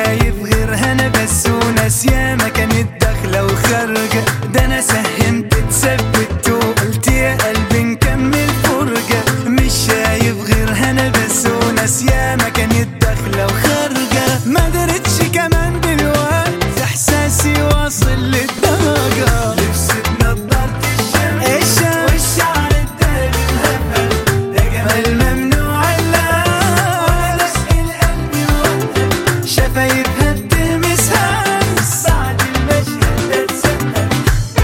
شايف غيرها انا بس، وناس ياما كانت داخله وخارجه. ده انا ساهمت اتثبت وقلت يا قلبي نكمل فرجه. مش شايف غيرها انا بس، وناس ياما كانت داخله وخارجه. ما درتش كمان دلوقتي احساسي واصل للدرجه. لبست نضارة الشمس والشعر الداري الهبل، ده جمال ممنوع اللام. وانا اسقي قلبي وقتها شفايفها بتلمس همس، بعد المشهد ده اتسقف.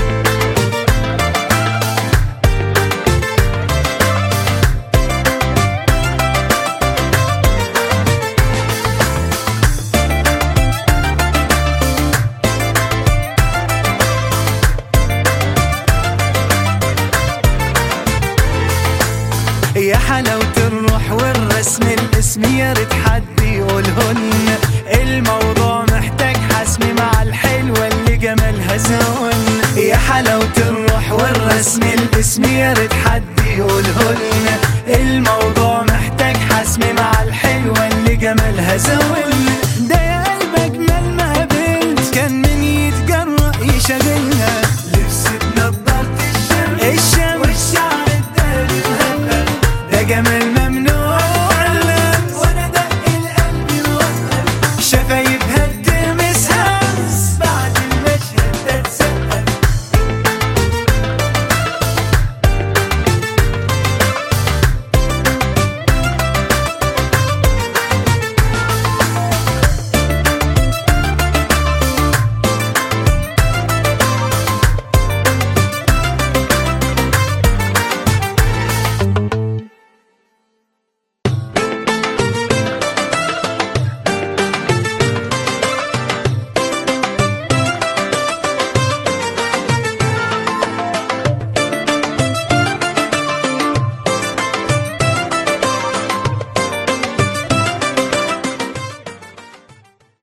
يا حلاوة الروح والرسم الاسم، يا ريت حد يقولهن. الموضوع محتاج حسم مع الحلوة اللي جمالها زون. يا حلاوة الروح والرسم